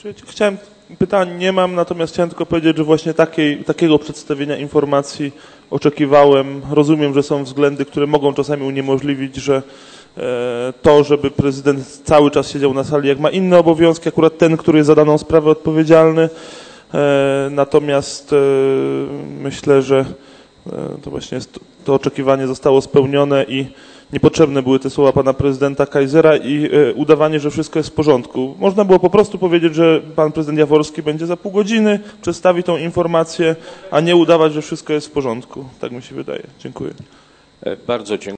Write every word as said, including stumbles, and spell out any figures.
Chciałem, pytań nie mam, natomiast chciałem tylko powiedzieć, że właśnie takiej, takiego przedstawienia informacji oczekiwałem. Rozumiem, że są względy, które mogą czasami uniemożliwić, że to, żeby prezydent cały czas siedział na sali, jak ma inne obowiązki, akurat ten, który jest za daną sprawę odpowiedzialny. Natomiast myślę, że to właśnie jest, to oczekiwanie zostało spełnione i niepotrzebne były te słowa pana prezydenta Kajzera i udawanie, że wszystko jest w porządku. Można było po prostu powiedzieć, że pan prezydent Jaworski będzie za pół godziny, przedstawi tą informację, a nie udawać, że wszystko jest w porządku. Tak mi się wydaje. Dziękuję. Bardzo dziękuję.